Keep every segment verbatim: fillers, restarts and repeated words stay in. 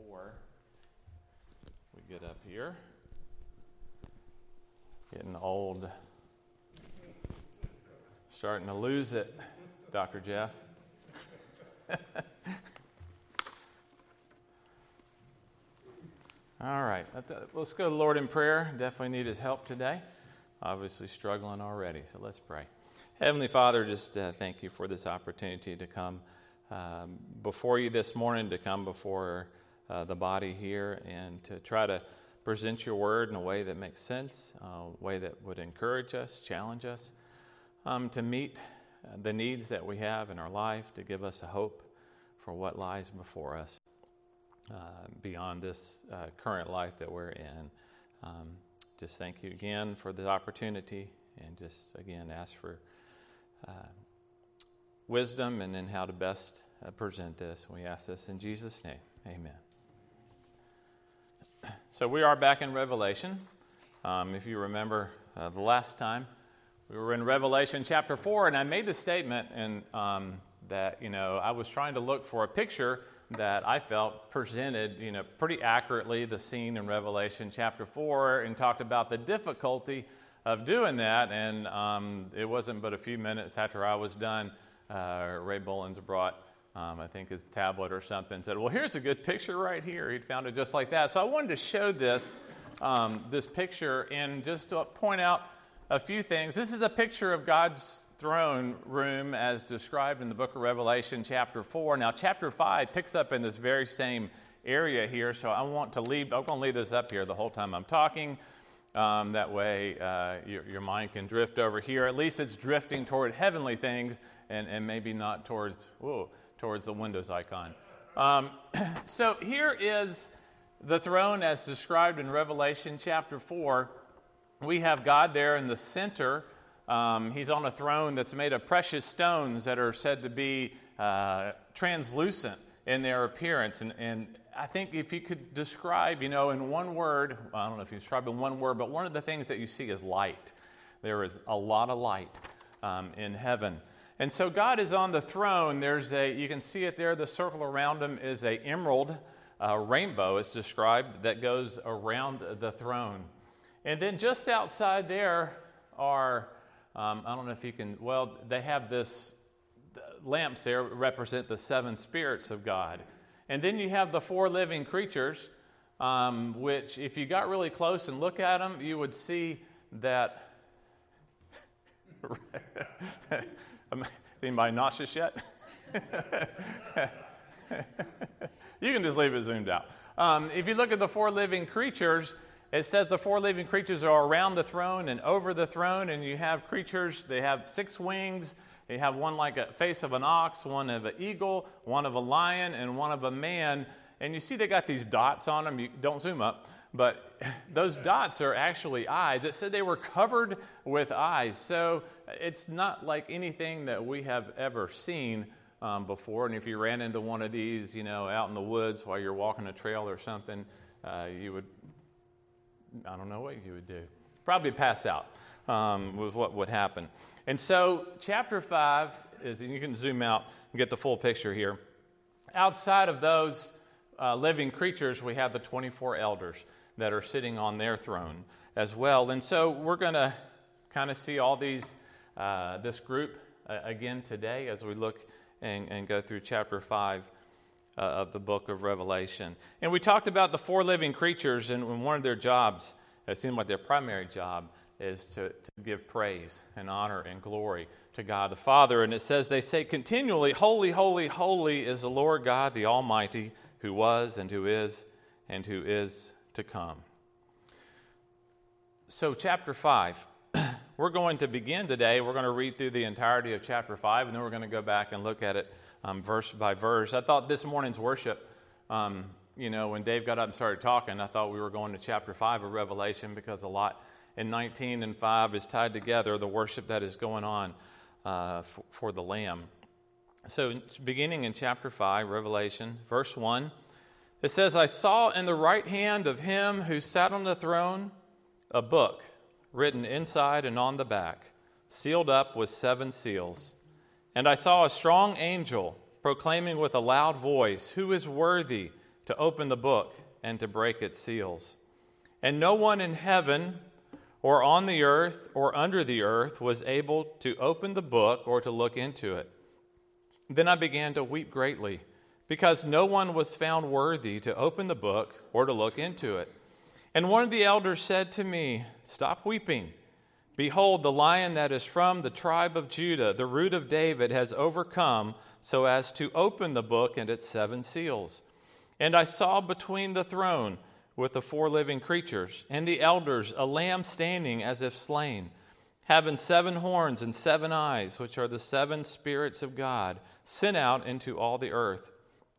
before we get up here. Getting old. Starting to lose it, Doctor Jeff. All right, let's go to the Lord in prayer. Definitely need his help today. Obviously struggling already, so let's pray. Heavenly Father, just uh, thank you for this opportunity to come um, before you this morning, to come before uh, the body here and to try to present your word in a way that makes sense, a way that would encourage us, challenge us, um, to meet uh, the needs that we have in our life, to give us a hope for what lies before us uh, beyond this uh, current life that we're in. Um, just thank you again for the opportunity, and just again ask for uh, wisdom and in how to best uh, present this. We ask this in Jesus' name. Amen. So we are back in Revelation. Um, if you remember uh, the last time, we were in Revelation chapter four, and I made the statement and um, that, you know, I was trying to look for a picture that I felt presented, you know, pretty accurately the scene in Revelation chapter four, and talked about the difficulty of doing that. And um, it wasn't but a few minutes after I was done, uh, Ray Bullins brought Um, I think his tablet or something, said, well, here's a good picture right here. He'd found it just like that. So I wanted to show this, um, this picture, and just to point out a few things. This is a picture of God's throne room as described in the book of Revelation chapter four. Now, chapter five picks up in this very same area here, so I want to leave, I'm going to leave this up here the whole time I'm talking. Um, that way uh, your, your mind can drift over here. At least it's drifting toward heavenly things and, and maybe not towards, whoa, towards the Windows icon. Um, so here is the throne as described in Revelation chapter four. We have God there in the center. Um, he's on a throne that's made of precious stones that are said to be uh, translucent in their appearance. And, and I think if you could describe, you know, in one word, I don't know if you describe in one word, but one of the things that you see is light. There is a lot of light um, in heaven. And so God is on the throne. There's a, you can see it there, the circle around him is a emerald uh, rainbow, it's described, that goes around the throne. And then just outside there are, um, I don't know if you can, well, they have this, lamps there represent the seven spirits of God. And then you have the four living creatures, um, which if you got really close and look at them, you would see that... Is anybody nauseous yet? You can just leave it zoomed out. Um, if you look at the four living creatures, it says the four living creatures are around the throne and over the throne, and you have creatures, they have six wings. You have one like a face of an ox, one of an eagle, one of a lion, and one of a man. And you see they got these dots on them. You don't zoom up. But those dots are actually eyes. It said they were covered with eyes. So it's not like anything that we have ever seen um, before. And if you ran into one of these, you know, out in the woods while you're walking a trail or something, uh, you would, I don't know what you would do. Probably pass out um, was what would happen. And so chapter five is, and you can zoom out and get the full picture here. Outside of those uh, living creatures, we have the twenty-four elders that are sitting on their throne as well. And so we're going to kind of see all these, uh, this group uh, again today as we look and, and go through chapter five uh, of the book of Revelation. And we talked about the four living creatures, and one of their jobs, it seemed like their primary job, is to, to give praise and honor and glory to God the Father. And it says, they say continually, holy, holy, holy is the Lord God, the Almighty, who was and who is and who is to come. So chapter five, we're going to begin today. We're going to read through the entirety of chapter five, and then we're going to go back and look at it um, verse by verse. I thought this morning's worship, um, you know, when Dave got up and started talking, I thought we were going to chapter five of Revelation, because a lot in nineteen and five is tied together, the worship that is going on uh, for, for the Lamb. So beginning in chapter five, Revelation, verse one, it says, I saw in the right hand of him who sat on the throne a book written inside and on the back, sealed up with seven seals. And I saw a strong angel proclaiming with a loud voice, who is worthy to open the book and to break its seals. And no one in heaven or on the earth or under the earth was able to open the book or to look into it. Then I began to weep greatly, because no one was found worthy to open the book or to look into it. And one of the elders said to me, "Stop weeping. Behold, the Lion that is from the tribe of Judah, the Root of David, has overcome so as to open the book and its seven seals." And I saw between the throne with the four living creatures and the elders a lamb standing as if slain, having seven horns and seven eyes, which are the seven spirits of God, sent out into all the earth.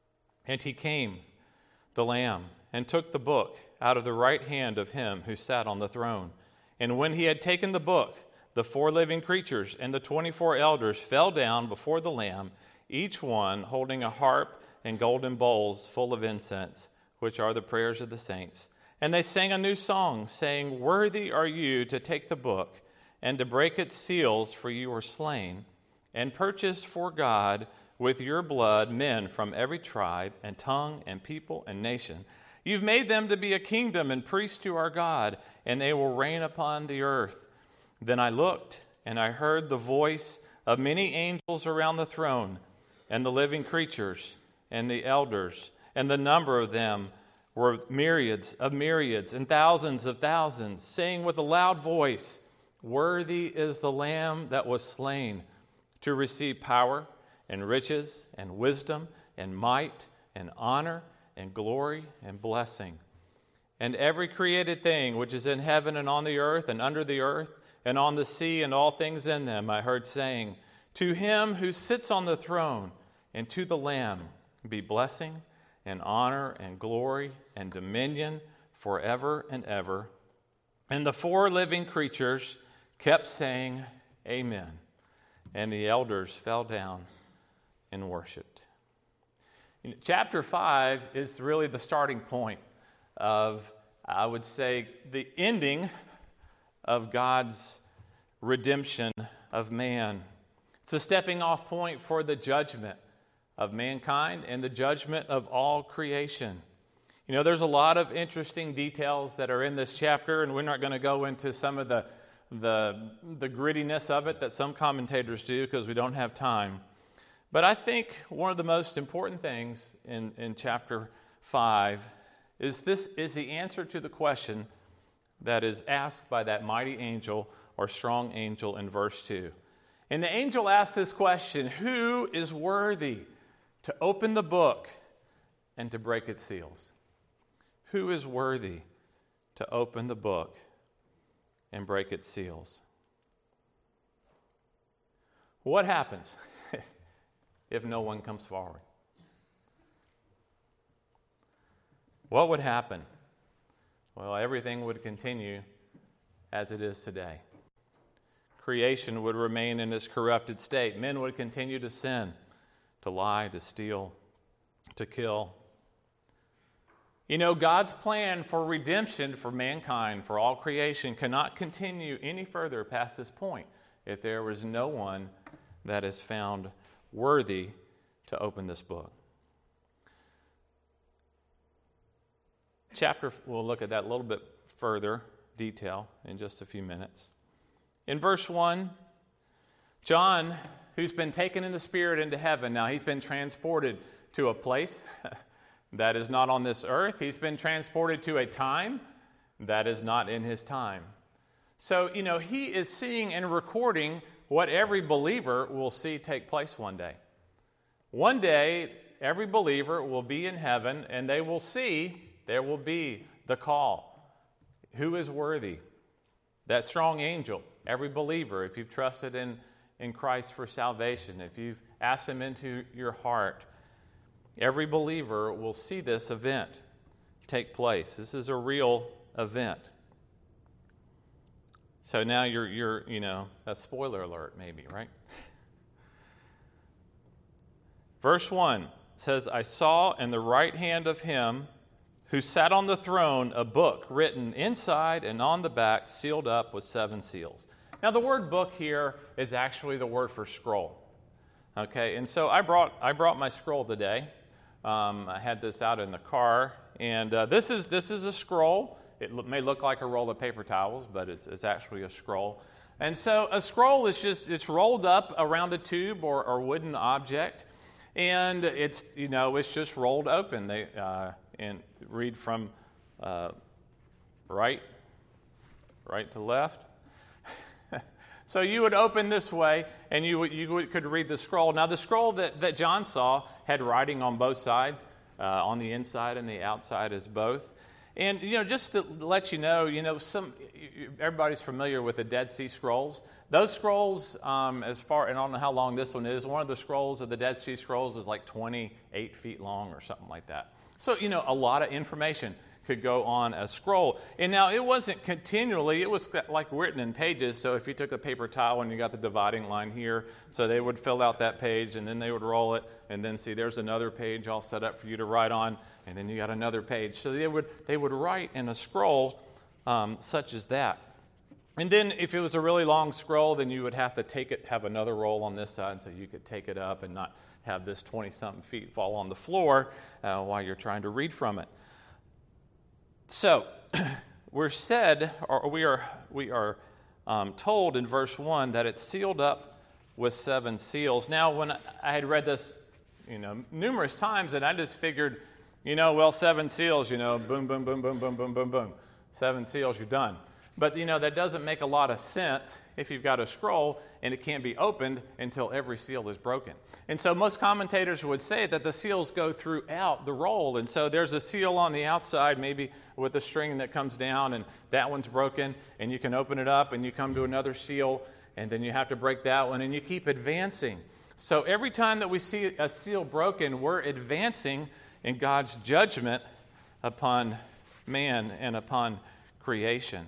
And he came, the Lamb, and took the book out of the right hand of him who sat on the throne. And when he had taken the book, the four living creatures and the twenty-four elders fell down before the Lamb, each one holding a harp and golden bowls full of incense, which are the prayers of the saints. And they sang a new song, saying, "Worthy are you to take the book and to break its seals, for you were slain, and purchased for God with your blood men from every tribe and tongue and people and nation. You've made them to be a kingdom and priests to our God, and they will reign upon the earth." Then I looked, and I heard the voice of many angels around the throne, and the living creatures, and the elders, and the number of them were myriads of myriads and thousands of thousands, saying with a loud voice, "Worthy is the Lamb that was slain to receive power and riches and wisdom and might and honor and glory and blessing." And every created thing which is in heaven and on the earth and under the earth and on the sea and all things in them, I heard saying, "To him who sits on the throne and to the Lamb be blessing and honor and glory and dominion forever and ever." And the four living creatures kept saying, "Amen." And the elders fell down and worshiped. Chapter five is really the starting point of, I would say, the ending of God's redemption of man. It's a stepping off point for the judgment of mankind and the judgment of all creation. You know, there's a lot of interesting details that are in this chapter, and we're not going to go into some of the, the, the grittiness of it that some commentators do because we don't have time. But I think one of the most important things in, in chapter five is this is the answer to the question that is asked by that mighty angel or strong angel in verse two. And the angel asks this question, "Who is worthy to open the book and to break its seals?" Who is worthy to open the book and break its seals? What happens if no one comes forward? What would happen? Well, everything would continue as it is today. Creation would remain in its corrupted state. Men would continue to sin, to lie, to steal, to kill. You know, God's plan for redemption for mankind, for all creation, cannot continue any further past this point if there was no one that is found worthy to open this book. Chapter, we'll look at that a little bit further detail in just a few minutes. In verse one, John, who's been taken in the Spirit into heaven, now he's been transported to a place that is not on this earth. He's been transported to a time that is not in his time. So, you know, he is seeing and recording what every believer will see take place one day. One day, every believer will be in heaven, and they will see, there will be the call. Who is worthy? That strong angel, every believer, if you've trusted in, in Christ for salvation, if you've asked him into your heart, every believer will see this event take place. This is a real event. So now you're, you're, you know, a spoiler alert maybe, right? Verse one says, "I saw in the right hand of him who sat on the throne a book written inside and on the back, sealed up with seven seals." Now the word book here is actually the word for scroll. Okay, and so I brought I brought my scroll today. Um, I had this out in the car, and uh, this is this is a scroll. It lo- may look like a roll of paper towels, but it's it's actually a scroll. And so a scroll is just it's rolled up around a tube or, or wooden object, and it's you know it's just rolled open. They uh, and read from uh, right right to left. So you would open this way, and you would, you would, could read the scroll. Now, the scroll that, that John saw had writing on both sides, uh, on the inside and the outside as both. And, you know, just to let you know, you know, some everybody's familiar with the Dead Sea Scrolls. Those scrolls, um, as far, and I don't know how long this one is, one of the scrolls of the Dead Sea Scrolls is like twenty-eight feet long or something like that. So, you know, a lot of information could go on a scroll. And now it wasn't continually, it was like written in pages. So if you took a paper towel and you got the dividing line here, so they would fill out that page and then they would roll it and then see there's another page all set up for you to write on, and then you got another page. So they would they would write in a scroll um, such as that. And then if it was a really long scroll, then you would have to take it, have another roll on this side so you could take it up and not have this twenty-something feet fall on the floor uh, while you're trying to read from it. So, we're said, or we are we are um, told in verse one that it's sealed up with seven seals. Now, when I had read this, you know, numerous times, and I just figured, you know, well, seven seals, you know, boom, boom, boom, boom, boom, boom, boom, boom, seven seals, you're done. But, you know, that doesn't make a lot of sense if you've got a scroll and it can't be opened until every seal is broken. And so most commentators would say that the seals go throughout the roll. And so there's a seal on the outside, maybe with a string that comes down, and that one's broken, and you can open it up, and you come to another seal, and then you have to break that one, and you keep advancing. So every time that we see a seal broken, we're advancing in God's judgment upon man and upon creation.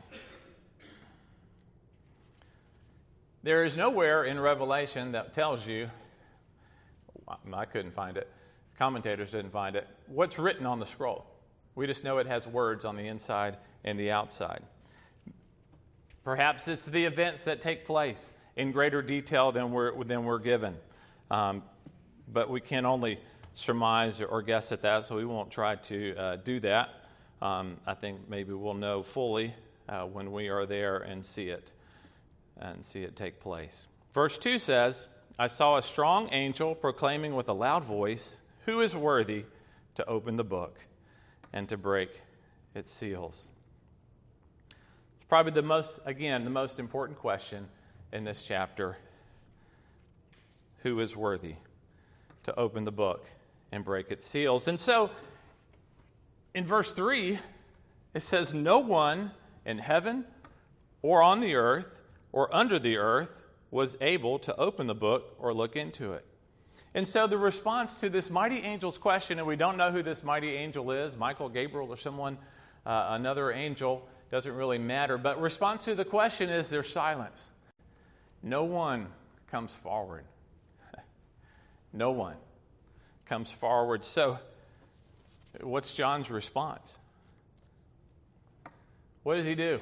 There is nowhere in Revelation that tells you, I couldn't find it, commentators didn't find it, what's written on the scroll. We just know it has words on the inside and the outside. Perhaps it's the events that take place in greater detail than we're, than we're given. Um, but we can only surmise or guess at that, so we won't try to uh, do that. Um, I think maybe we'll know fully uh, when we are there and see it. and see it take place. Verse two says, I saw a strong angel proclaiming with a loud voice, who is worthy to open the book and to break its seals? It's probably the most, again, the most important question in this chapter. Who is worthy to open the book and break its seals? And so, in verse three, it says, no one in heaven or on the earth or under the earth was able to open the book or look into it. And so the response to this mighty angel's question, and we don't know who this mighty angel is, Michael, Gabriel, or someone, uh, another angel, doesn't really matter. But response to the question is there's silence. No one comes forward. No one comes forward. So what's John's response? What does he do?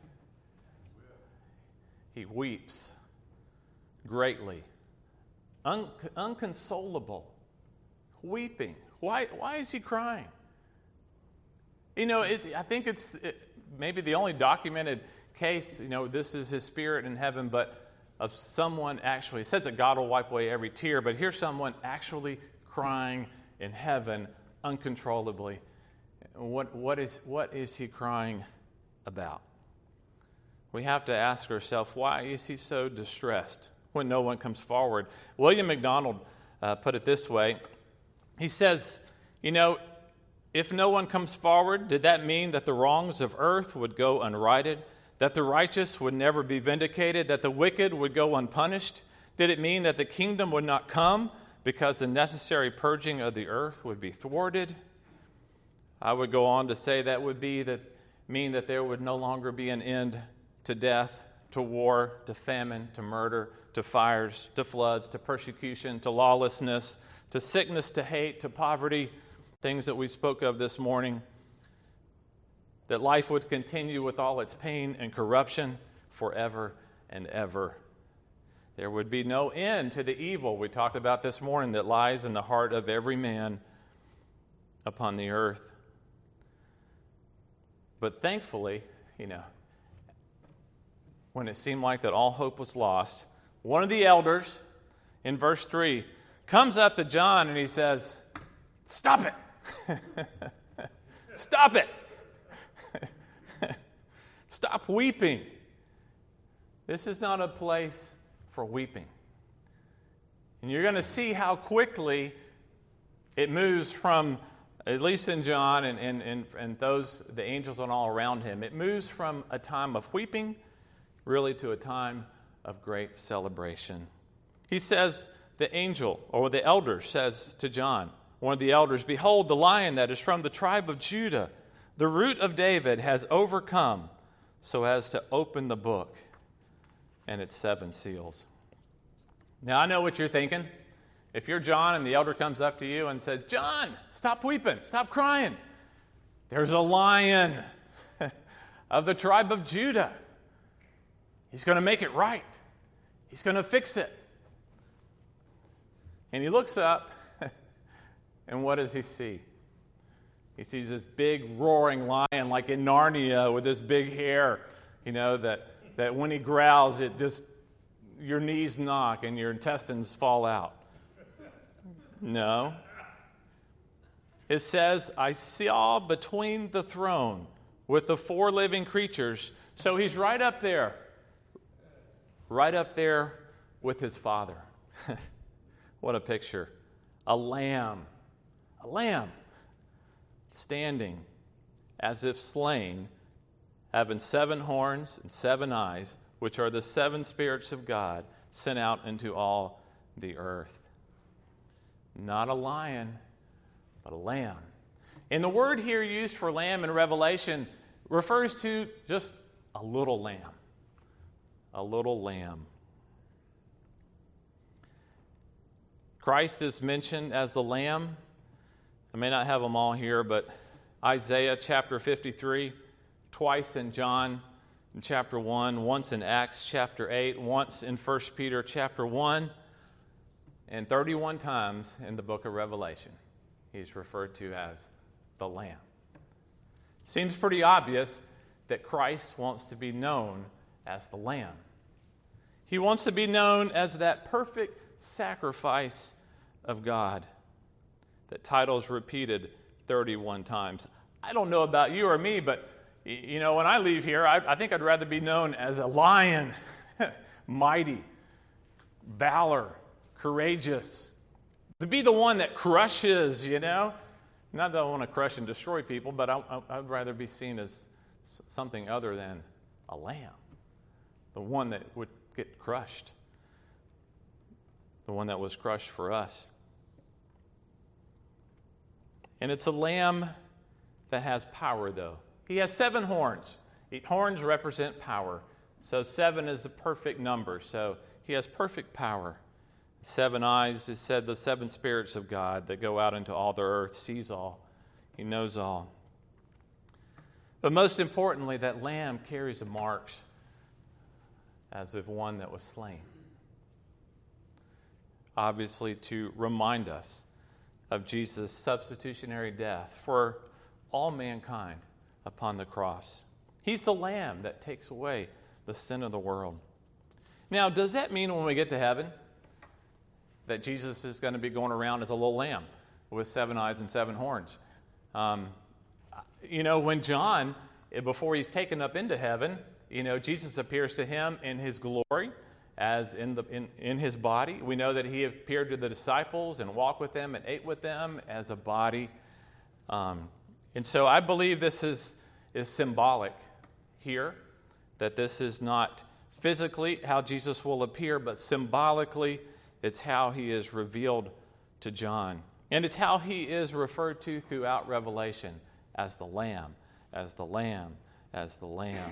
He weeps greatly, un- unconsolable, weeping. Why, why is he crying? You know, it, I think it's it, maybe the only documented case, you know, this is his spirit in heaven, but of someone actually, it says that God will wipe away every tear, but here's someone actually crying in heaven uncontrollably. What, what, is, what is he crying about? We have to ask ourselves, why is he so distressed when no one comes forward? William MacDonald uh, put it this way. He says, you know, if no one comes forward, did that mean that the wrongs of earth would go unrighted, that the righteous would never be vindicated, that the wicked would go unpunished? Did it mean that the kingdom would not come because the necessary purging of the earth would be thwarted? I would go on to say that would be that mean that there would no longer be an end to death, to war, to famine, to murder, to fires, to floods, to persecution, to lawlessness, to sickness, to hate, to poverty, things that we spoke of this morning. That life would continue with all its pain and corruption forever and ever. There would be no end to the evil we talked about this morning that lies in the heart of every man. upon the earth. But thankfully, you know, when it seemed like that all hope was lost, one of the elders in verse three comes up to John and he says, "Stop it." Stop it. Stop weeping. This is not a place for weeping. And you're going to see how quickly it moves from, at least in John and, and, and, and those, the angels and all around him, it moves from a time of weeping really to a time of great celebration. He says, the angel, or the elder says to John, one of the elders, "Behold, the Lion that is from the tribe of Judah, the Root of David, has overcome so as to open the book and its seven seals." Now, I know what you're thinking. If you're John and the elder comes up to you and says, "John, stop weeping, stop crying. There's a lion of the tribe of Judah. He's going to make it right. He's going to fix it." And he looks up, and what does he see? He sees this big roaring lion like in Narnia with this big hair, you know, that, that when he growls, it just, your knees knock and your intestines fall out. No. It says, "I saw between the throne with the four living creatures." So he's right up there, right up there with his Father. What a picture. A lamb, a lamb standing as if slain, having seven horns and seven eyes, which are the seven spirits of God sent out into all the earth. Not a lion, but a lamb. And the word here used for lamb in Revelation refers to just a little lamb. A little lamb. Christ is mentioned as the Lamb. I may not have them all here, but Isaiah chapter fifty-three, twice in John in chapter one, once in Acts chapter eight, once in First Peter chapter one, and thirty-one times in the book of Revelation. He's referred to as the Lamb. Seems pretty obvious that Christ wants to be known as the Lamb. He wants to be known as that perfect sacrifice of God. That title is repeated thirty-one times. I don't know about you or me, but you know, when I leave here, I, I think I'd rather be known as a lion, mighty, valor, courageous, to be the one that crushes, you know. Not that I want to crush and destroy people, but I, I, I'd rather be seen as something other than a lamb, the one that would get crushed, the one that was crushed for us. And it's a lamb that has power, though. He has seven horns. Horns represent power. So seven is the perfect number. So he has perfect power. Seven eyes is said the seven spirits of God that go out into all the earth, sees all. He knows all. But most importantly, that lamb carries the marks as of one that was slain. Obviously, to remind us of Jesus' substitutionary death for all mankind upon the cross. He's the lamb that takes away the sin of the world. Now, does that mean when we get to heaven that Jesus is going to be going around as a little lamb with seven eyes and seven horns? Um, you know, when John, before he's taken up into heaven, you know, Jesus appears to him in his glory as in the in, in his body. We know that he appeared to the disciples and walked with them and ate with them as a body. Um, and so I believe this is, is symbolic here, that this is not physically how Jesus will appear, but symbolically it's how he is revealed to John. And it's how he is referred to throughout Revelation as the Lamb, as the Lamb, as the Lamb.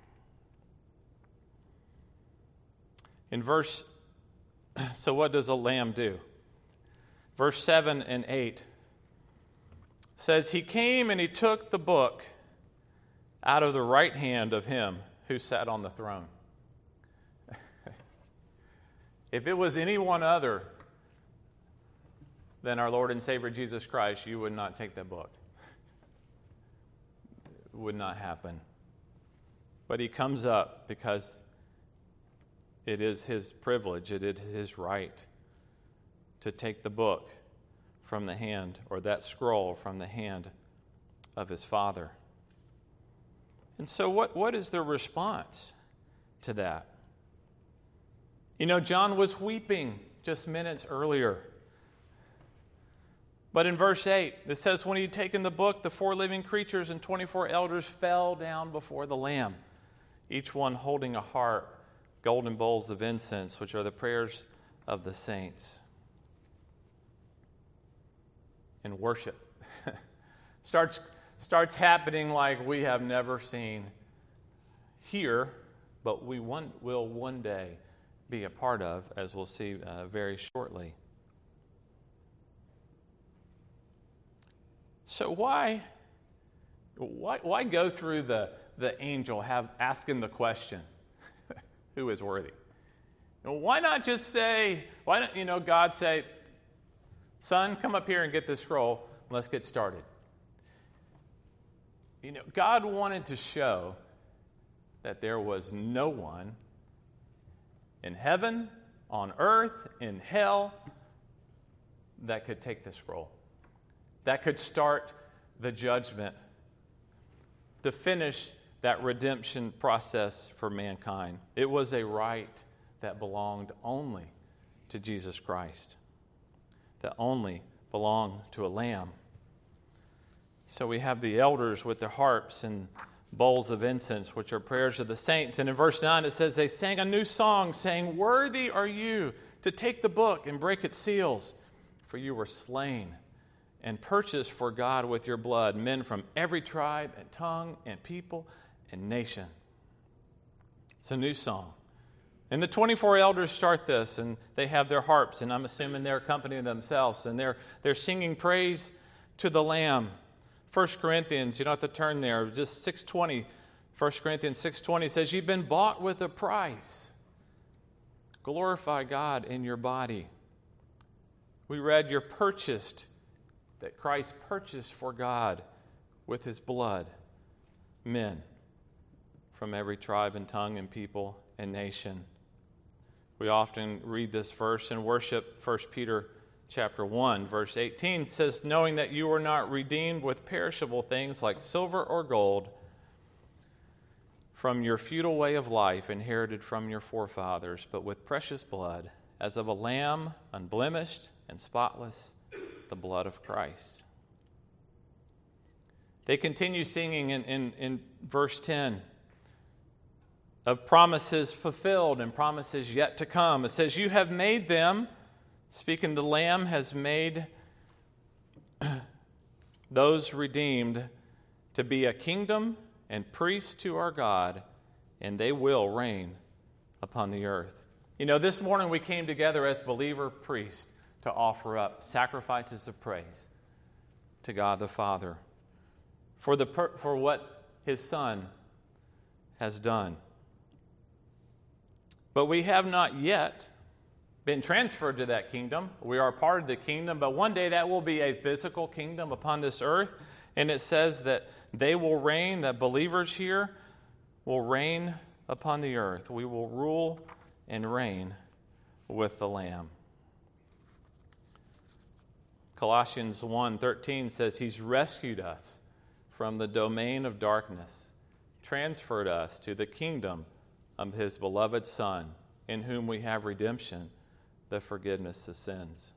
In verse, so what does a lamb do? Verse seven and eight says, "He came and he took the book out of the right hand of him who sat on the throne." If it was anyone other than our Lord and Savior Jesus Christ, you would not take that book. It would not happen. But he comes up because it is his privilege, it is his right to take the book from the hand, or that scroll from the hand of his Father. And so what, what is the response to that? You know, John was weeping just minutes earlier. But in verse eight, it says, when he had taken the book, the four living creatures and twenty-four elders fell down before the Lamb, each one holding a harp, golden bowls of incense, which are the prayers of the saints. And worship starts, starts happening like we have never seen here, but we one, will one day be a part of, as we'll see uh, very shortly. So why, why, why go through the, the angel have asking the question, who is worthy? You know, why not just say, why don't, you know, God say, son, come up here and get this scroll, and let's get started. You know, God wanted to show that there was no one in heaven, on earth, in hell, that could take the scroll, that could start the judgment, to finish that redemption process for mankind. It was a right that belonged only to Jesus Christ, that only belonged to a lamb. So we have the elders with their harps and bowls of incense, which are prayers of the saints. And in verse nine it says, they sang a new song, saying, worthy are you to take the book and break its seals, for you were slain and purchased for God with your blood men from every tribe and tongue and people and nation. It's a new song. And the twenty-four elders start this, and they have their harps, and I'm assuming they're accompanying themselves, and they're, they're singing praise to the Lamb. First Corinthians, you don't have to turn there, just six twenty. First Corinthians six twenty says, you've been bought with a price. Glorify God in your body. We read, you're purchased, that Christ purchased for God with his blood men from every tribe and tongue and people and nation. We often read this verse in worship. First Peter chapter one, verse eighteen says, knowing that you were not redeemed with perishable things like silver or gold from your futile way of life inherited from your forefathers, but with precious blood, as of a lamb, unblemished and spotless, the blood of Christ. They continue singing in, in, in verse ten of promises fulfilled and promises yet to come. It says, you have made them, speaking, the Lamb has made those redeemed to be a kingdom and priests to our God, and they will reign upon the earth. You know, this morning we came together as believer priests to offer up sacrifices of praise to God the Father for, the, for what his Son has done. But we have not yet been transferred to that kingdom. We are part of the kingdom, but one day that will be a physical kingdom upon this earth. And it says that they will reign, that believers here will reign upon the earth. We will rule and reign with the Lamb. Colossians one thirteen says he's rescued us from the domain of darkness, transferred us to the kingdom of his beloved Son, in whom we have redemption, the forgiveness of sins.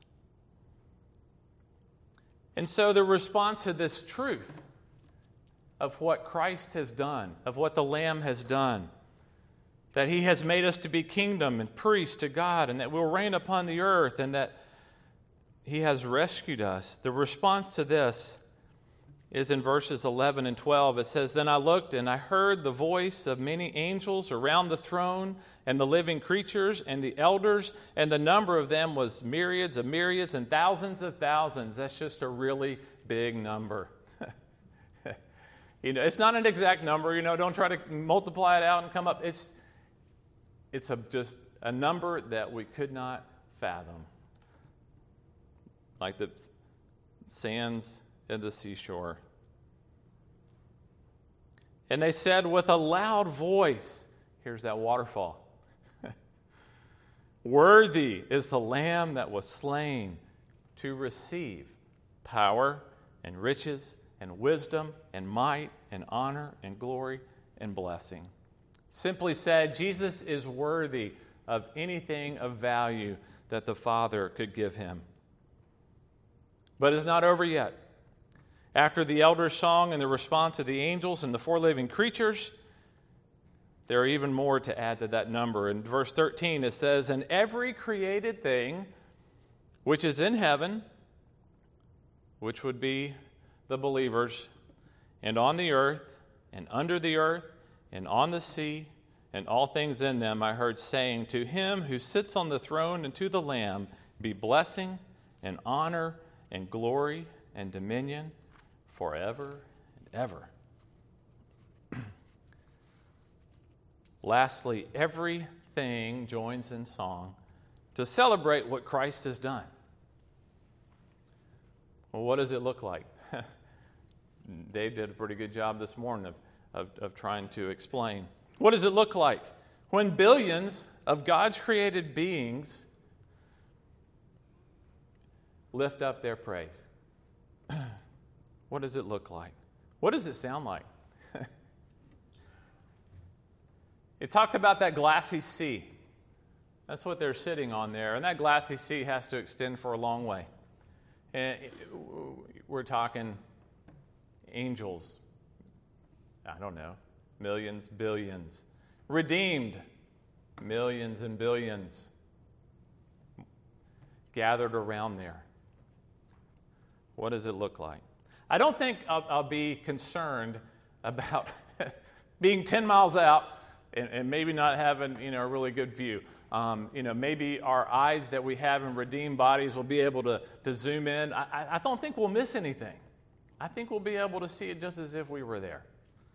And so the response to this truth of what Christ has done, of what the Lamb has done, that he has made us to be kingdom and priest to God, and that we'll reign upon the earth, and that he has rescued us. The response to this is in verses eleven and twelve. It says, then I looked and I heard the voice of many angels around the throne and the living creatures and the elders, and the number of them was myriads of myriads and thousands of thousands. That's just a really big number. You know, it's not an exact number. You know, don't try to multiply it out and come up. It's it's a, just a number that we could not fathom. like the sands at the seashore. And they said with a loud voice, here's that waterfall. Worthy is the Lamb that was slain to receive power and riches and wisdom and might and honor and glory and blessing. Simply said, Jesus is worthy of anything of value that the Father could give him. But it's not over yet. After the elders' song and the response of the angels and the four living creatures, there are even more to add to that number. In verse thirteen, it says, "And every created thing which is in heaven," which would be the believers, "and on the earth, and under the earth, and on the sea, and all things in them, I heard saying, to him who sits on the throne and to the Lamb be blessing and honor and glory and dominion forever and ever." Lastly, everything joins in song to celebrate what Christ has done. Well, what does it look like? Dave did a pretty good job this morning of, of, of trying to explain. What does it look like when billions of God's created beings lift up their praise? What does it look like? What does it sound like? It talked about that glassy sea. That's what they're sitting on there. And that glassy sea has to extend for a long way. And we're talking angels, I don't know, millions, billions. Redeemed, millions and billions gathered around there. What does it look like? I don't think I'll, I'll be concerned about being ten miles out and, and maybe not having, you know, a really good view. Um, you know, maybe our eyes that we have in redeemed bodies will be able to, to zoom in. I, I don't think we'll miss anything. I think we'll be able to see it just as if we were there,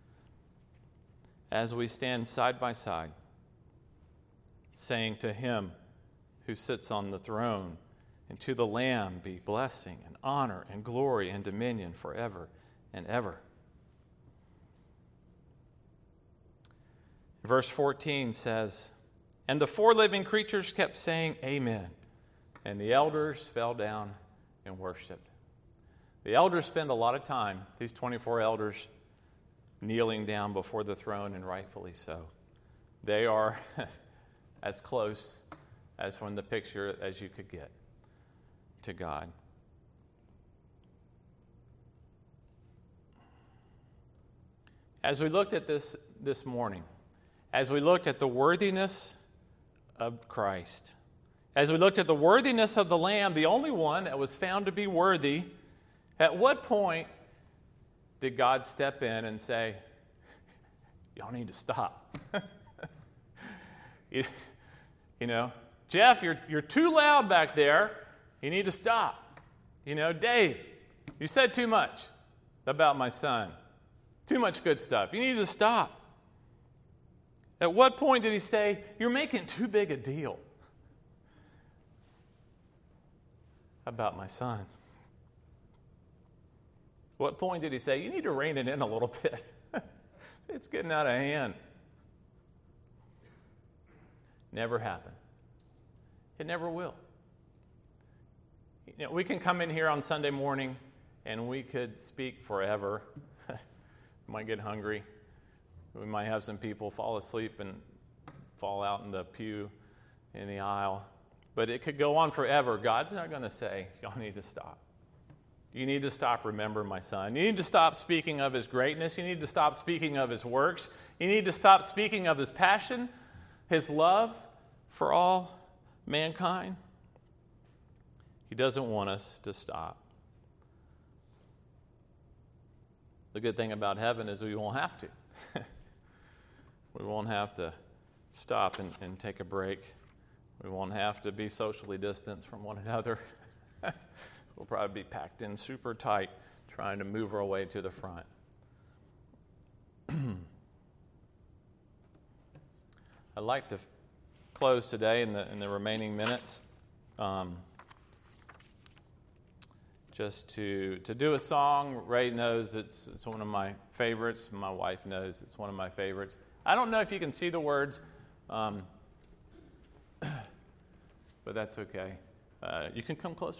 as we stand side by side, saying to him who sits on the throne and to the Lamb be blessing and honor and glory and dominion forever and ever. Verse fourteen says, "And the four living creatures kept saying, Amen. And the elders fell down and worshiped." The elders spend a lot of time, these twenty-four elders, kneeling down before the throne, and rightfully so. They are as close as from the picture as you could get to God. As we looked at this this morning, as we looked at the worthiness of Christ, as we looked at the worthiness of the Lamb, the only one that was found to be worthy, at what point did God step in and say, y'all need to stop? you, you know, Jeff, you're, you're too loud back there. You need to stop. You know, Dave, you said too much about my son. Too much good stuff. You need to stop. At what point did he say, you're making too big a deal about my son? What point did he say, you need to rein it in a little bit? It's getting out of hand. Never happened. It never will. You know, we can come in here on Sunday morning and we could speak forever. Might get hungry. We might have some people fall asleep and fall out in the pew in the aisle. But it could go on forever. God's not going to say, y'all need to stop. You need to stop remembering my son. You need to stop speaking of his greatness. You need to stop speaking of his works. You need to stop speaking of his passion, his love for all mankind. He doesn't want us to stop. The good thing about heaven is we won't have to. We won't have to stop and, and take a break. We won't have to be socially distanced from one another. We'll probably be packed in super tight, trying to move our way to the front. I'd like to f- close today in the in the remaining minutes um, just to to do a song. Ray knows it's it's one of my favorites. My wife knows it's one of my favorites. I don't know if you can see the words, um, but that's okay. Uh, you can come closer.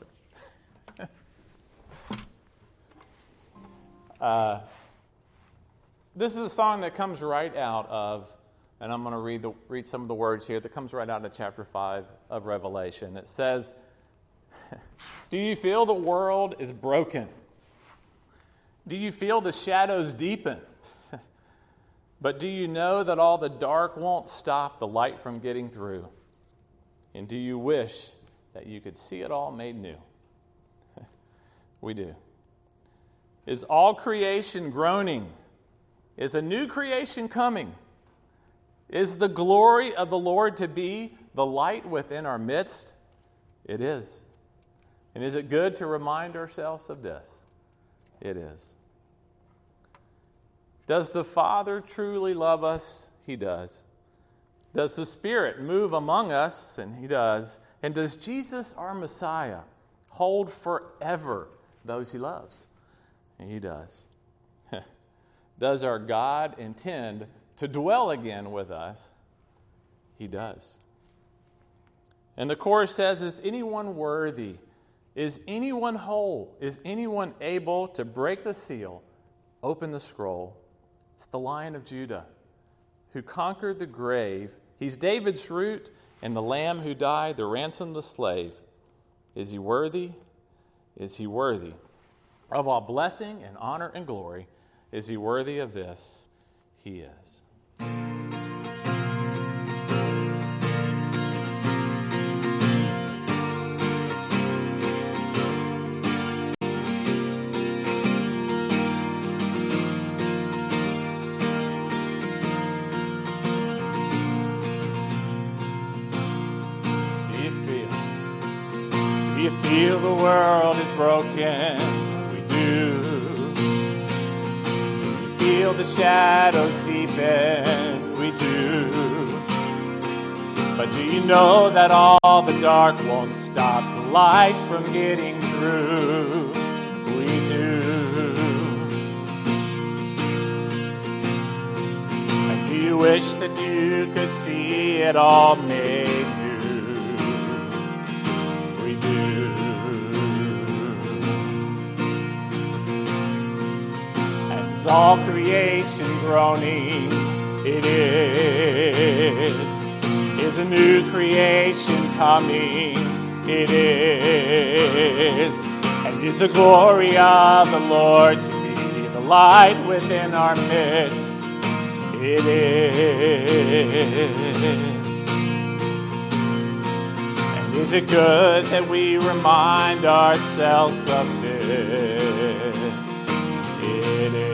uh, this is a song that comes right out of, and I'm going to read the read some of the words here that comes right out of chapter five of Revelation. It says, "Do you feel the world is broken? Do you feel the shadows deepen? But do you know that all the dark won't stop the light from getting through? And do you wish that you could see it all made new?" We do. "Is all creation groaning? Is a new creation coming? Is the glory of the Lord to be the light within our midst? It is. And is it good to remind ourselves of this? It is. Does the Father truly love us? He does. Does the Spirit move among us? And He does. And does Jesus, our Messiah, hold forever those He loves? And He does. Does our God intend to dwell again with us? He does. And the chorus says, "Is anyone worthy? Is anyone whole? Is anyone able to break the seal, open the scroll?" It's the Lion of Judah who conquered the grave. He's David's root and the Lamb who died, the ransomed slave. Is He worthy? Is He worthy of all blessing and honor and glory? Is He worthy of this? He is. You feel the world is broken? We do. You feel the shadows deepen? We do. But do you know that all the dark won't stop the light from getting through? We do. And do you wish that you could see it all made new? All creation groaning, it is. Is a new creation coming, it is. And it's the glory of the Lord to be the light within our midst, it is. And is it good that we remind ourselves of this? It is.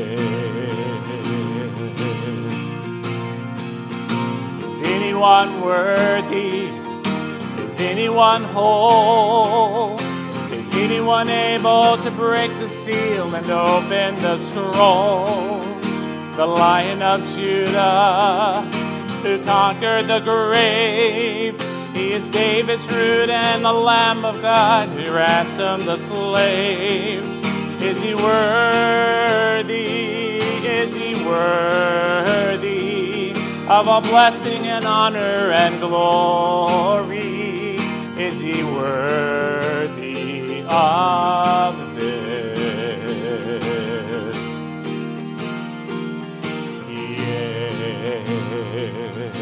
Is anyone worthy? Is anyone whole? Is anyone able to break the seal and open the scroll? The Lion of Judah, who conquered the grave. He is David's root and the Lamb of God, who ransomed the slave. Is He worthy? Is He worthy of all blessing and honor and glory? Is He worthy of this? He is.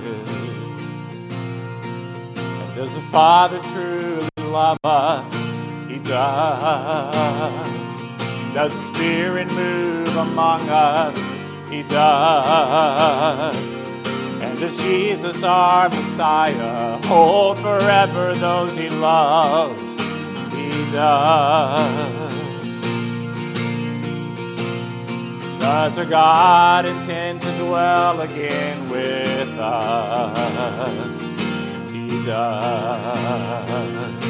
And does the Father truly love us? He does. Does the Spirit move among us? He does. And does Jesus, our Messiah, hold forever those He loves? He does. Does our God intend to dwell again with us? He does.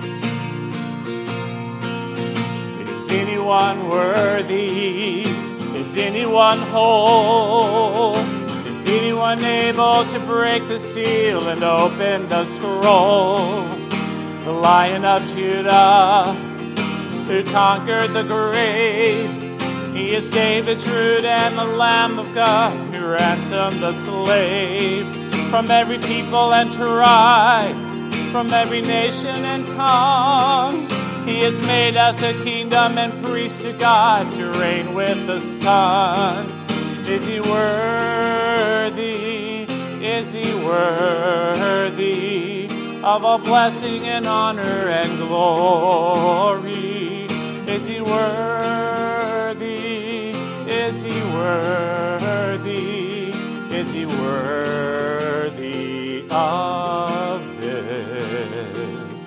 Is anyone worthy? Is anyone whole? Is anyone able to break the seal and open the scroll? The Lion of Judah, who conquered the grave. He is David's root and the Lamb of God, who ransomed the slave. From every people and tribe, from every nation and tongue, He has made us a kingdom and priest to God, to reign with the Son. Is He worthy? Is He worthy of all blessing and honor and glory? Is He worthy? Is He worthy? Is He worthy of this?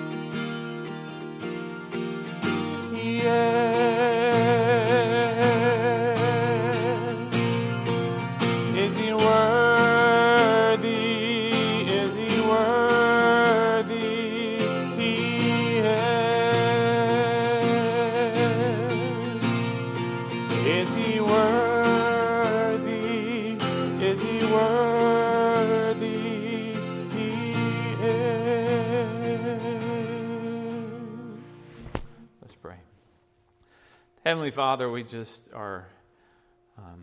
Yes. Is He worthy? Is He worthy? He is. Is He worthy? Is He worthy? He is. Let's pray. Heavenly Father, we just are um,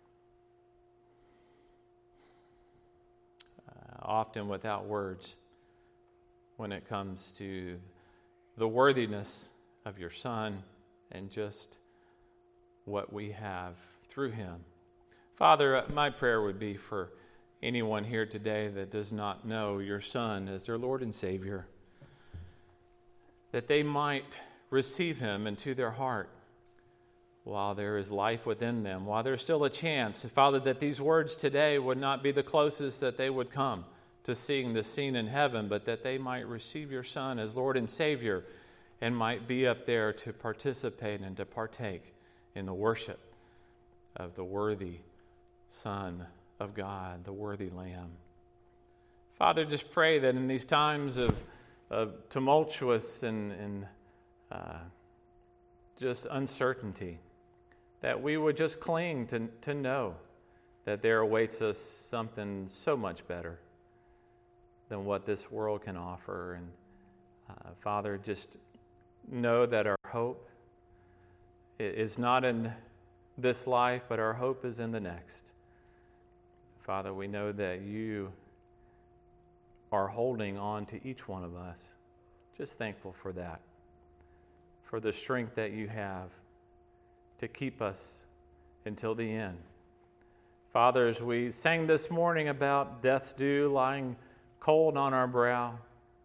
uh, often without words when it comes to the worthiness of your Son and just what we have through Him. Father, my prayer would be for anyone here today that does not know your Son as their Lord and Savior, that they might receive Him into their heart while there is life within them, while there's still a chance. Father, that these words today would not be the closest that they would come to seeing the scene in heaven, but that they might receive your Son as Lord and Savior and might be up there to participate and to partake in the worship of the worthy Son of God, the worthy Lamb. Father, just pray that in these times of, of tumultuous and, and uh, just uncertainty, that we would just cling to, to know that there awaits us something so much better than what this world can offer. And uh, Father, just know that our hope is not in this life, but our hope is in the next. Father, we know that you are holding on to each one of us. Just thankful for that, for the strength that you have to keep us until the end. Father, as we sang this morning about death's dew lying cold on our brow,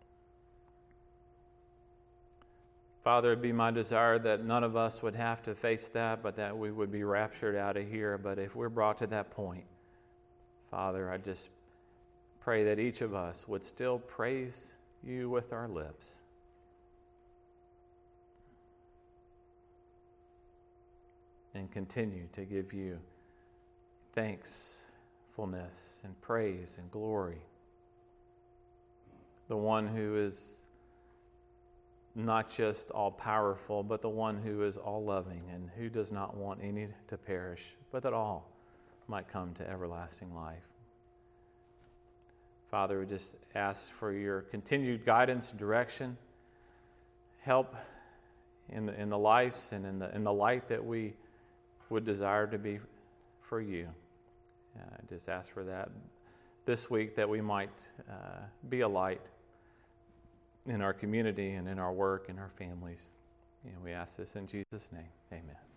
Father, it'd be my desire that none of us would have to face that, but that we would be raptured out of here. But if we're brought to that point, Father, I just pray that each of us would still praise you with our lips. And continue to give you thankfulness and praise and glory. The one who is not just all-powerful, but the one who is all-loving and who does not want any to perish, but that all might come to everlasting life. Father, we just ask for your continued guidance and direction, help in the, in the lives and in the, in the light that we would desire to be for you. I uh, just ask for that this week, that we might uh, be a light in our community and in our work and our families. And we ask this in Jesus' name. Amen.